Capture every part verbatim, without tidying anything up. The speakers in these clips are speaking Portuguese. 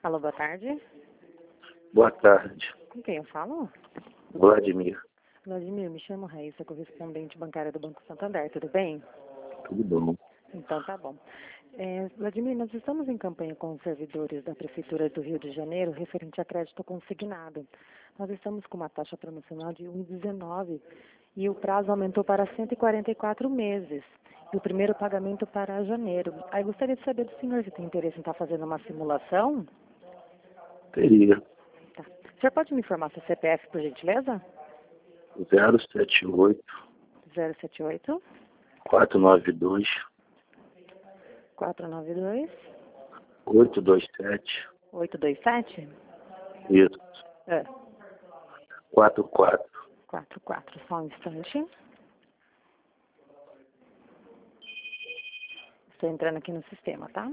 Alô, boa tarde. Boa tarde, Com quem eu falo? Vladimir. Vladimir, me chamo Raíssa, correspondente bancária do Banco Santander, tudo bem? Tudo bom? Então tá bom. É, Vladimir, nós estamos em campanha com os servidores da Prefeitura do Rio de Janeiro referente a crédito consignado. Nós estamos com uma taxa promocional de um vírgula dezenove e o prazo aumentou para cento e quarenta e quatro meses. E o primeiro pagamento para janeiro. Aí gostaria de saber do senhor se tem interesse em estar fazendo uma simulação. Teria Tá. O senhor pode me informar seu C P F, por gentileza? zero sete oito, zero sete oito, quatro nove dois, quatro nove dois, oito dois sete, oito dois sete? isso, É, quatro quatro. quatro quatro, só um instante. Estou entrando aqui no sistema, tá?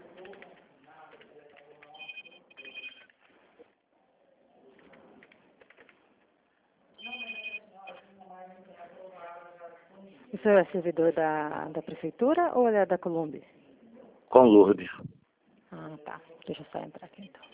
O senhor é servidor da, da prefeitura ou ele é da Colômbia? Com Lourdes. Ah, tá. Deixa eu só entrar aqui então.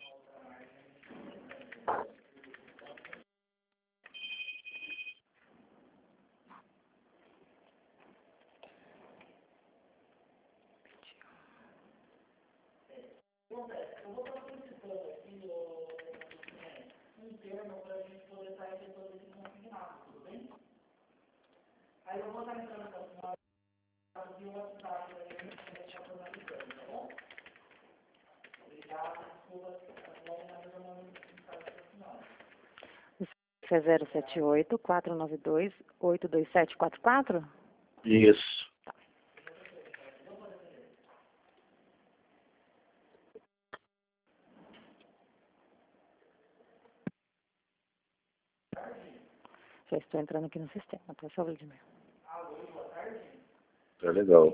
O é zero sete oito, quatro nove dois, oito dois sete quatro quatro? Isso. Já estou entrando aqui no sistema, tá, seu Vladimir? Tá legal.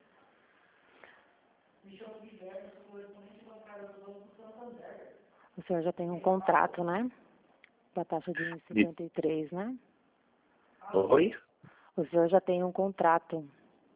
O senhor já tem um contrato, né? Da taxa de um vírgula cinquenta e três, né? Oi? O senhor já tem um contrato.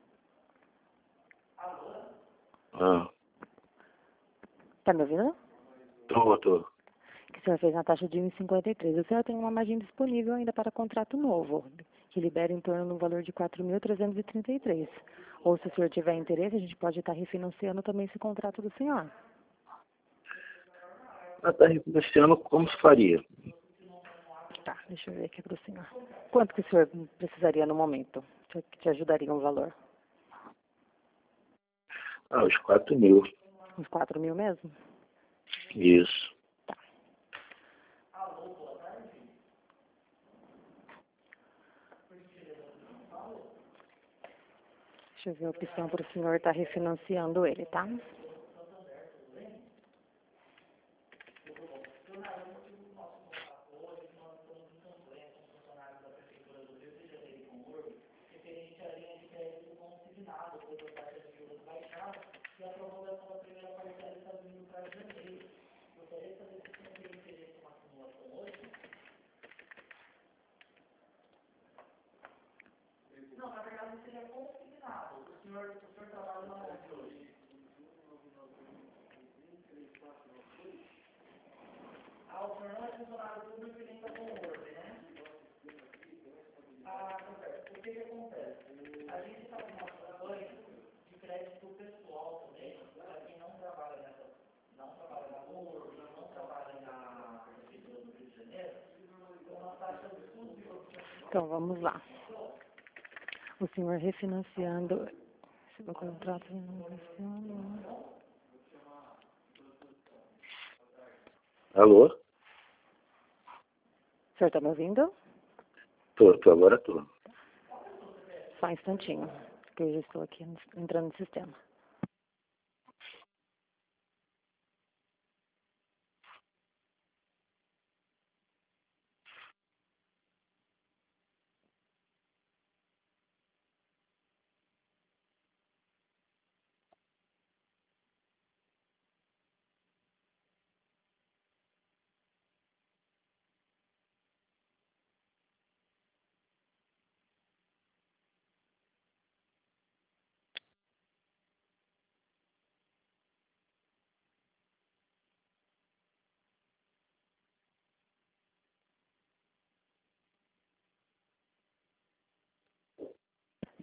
Ah, Tá me ouvindo? tô, tô. Que o senhor fez na taxa de um vírgula cinquenta e três. O senhor tem uma margem disponível ainda para contrato novo, que libera em torno do valor de quatro mil trezentos e trinta e três. Ou se o senhor tiver interesse, a gente pode estar refinanciando também esse contrato do senhor. Ah, tá refinanciando, como se faria? Tá, deixa eu ver aqui para o senhor. Quanto que o senhor precisaria no momento? Que te ajudaria um valor? Ah, os quatro mil. Uns quatro mil mesmo? Isso. Tá. Deixa eu ver a opção para o senhor estar refinanciando ele, tá? Então, vamos lá. O senhor refinanciando... Se o contrato não funciona... Alô? O senhor está me ouvindo? Tô, tô, agora tô. Só um instantinho, que eu já estou aqui entrando no sistema.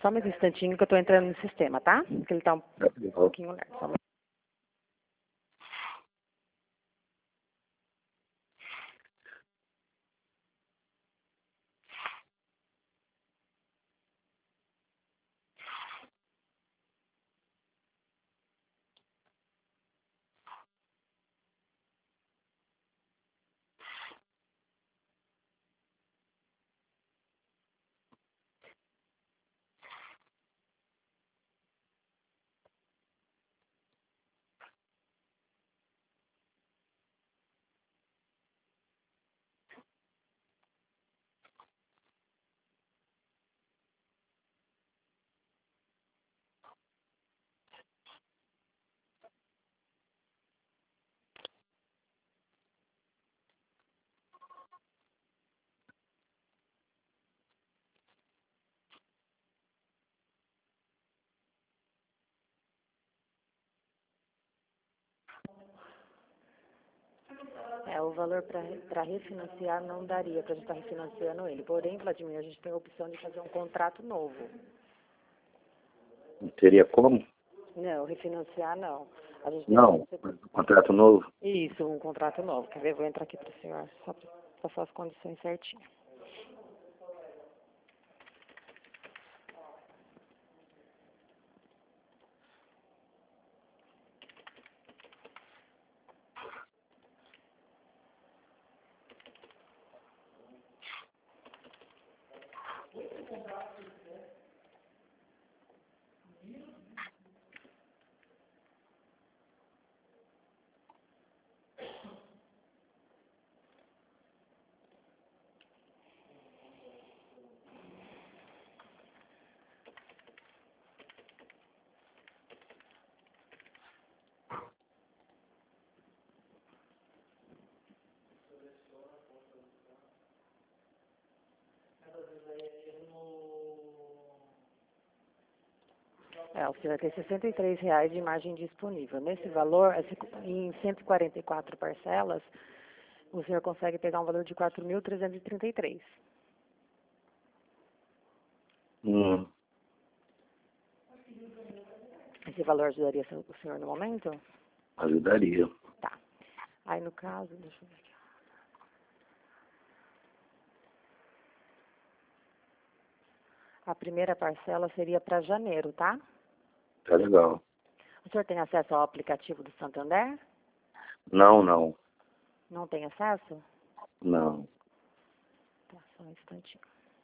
Só mais um instantinho que eu estou entrando no sistema, tá? Porque ele está um Tá legal. pouquinho lerdo. Só um- É, o valor para refinanciar não daria para a gente estar refinanciando ele. Porém, Vladimir, a gente tem a opção de fazer um contrato novo. Não teria como? Não, refinanciar não. A gente tem Não. que- Contrato novo? Isso, um contrato novo. Quer ver? Vou entrar aqui para o senhor, só para passar as condições certinho. É, o senhor tem sessenta e três reais de margem disponível. Nesse valor, esse- em cento e quarenta e quatro parcelas, o senhor consegue pegar um valor de quatro mil trezentos e trinta e três. Hum, Esse valor ajudaria o senhor no momento? ajudaria. Tá. Aí, no caso, deixa eu ver aqui. A primeira parcela seria para janeiro, tá? Tá legal. O senhor tem acesso ao aplicativo do Santander? Não, não. Não tem acesso? Não. Tá, só um instantinho.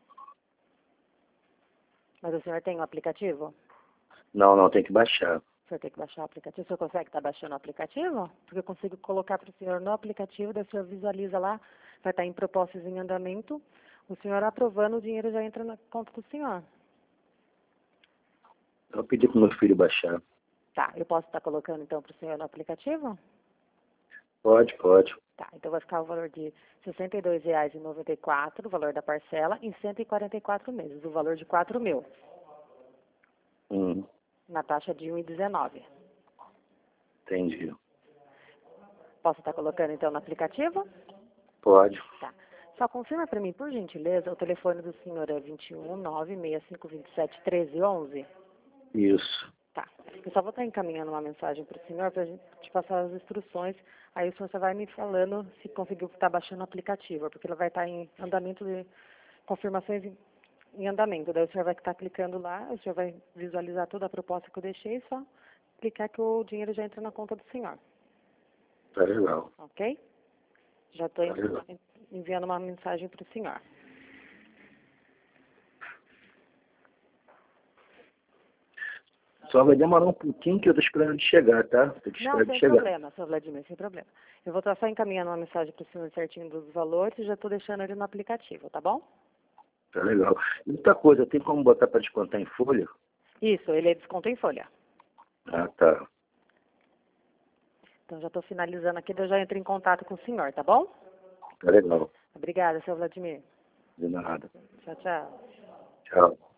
Mas o senhor tem o aplicativo? Não, não, tem que baixar. O senhor tem que baixar o aplicativo. O senhor consegue estar baixando o aplicativo? Porque eu consigo colocar para o senhor no aplicativo, daí o senhor visualiza lá, vai estar em propostas em andamento. O senhor aprovando, o dinheiro já entra na conta do senhor. Eu pedi pro meu filho baixar. Tá, eu posso estar colocando então para o senhor no aplicativo? Pode, pode. Tá, então vai ficar o valor de sessenta e dois reais e noventa e quatro, o valor da parcela, em cento e quarenta e quatro meses, o valor de quatro mil, Hum, na taxa de um e dezenove. entendi. Posso estar colocando então no aplicativo? Pode. Tá. Só confirma para mim, por gentileza, o telefone do senhor é vinte e um, nove seis cinco dois sete, um três um um. Isso. Tá. Eu só vou estar encaminhando uma mensagem para o senhor para a gente te passar as instruções. Aí o senhor só vai me falando se conseguiu estar baixando o aplicativo, porque ele vai estar em andamento de confirmações em, em andamento. Daí o senhor vai estar clicando lá, o senhor vai visualizar toda a proposta que eu deixei, só clicar que o dinheiro já entra na conta do senhor. Tá legal. Ok? Já estou Tá legal. enviando uma mensagem para o senhor. Só vai demorar um pouquinho que eu tô esperando de chegar, tá? Tem que Não, esperar de sem chegar. problema, seu Vladimir, sem problema. Eu vou estar só encaminhando uma mensagem para o senhor certinho dos valores e já estou deixando ele no aplicativo, tá bom? Tá legal. E outra coisa, tem como botar para descontar em folha? Isso, ele é desconto em folha. Ah, tá. Então já estou finalizando aqui, daí eu já entro em contato com o senhor, tá bom? Tá legal. Obrigada, seu Vladimir. De nada. Tchau, tchau. Tchau.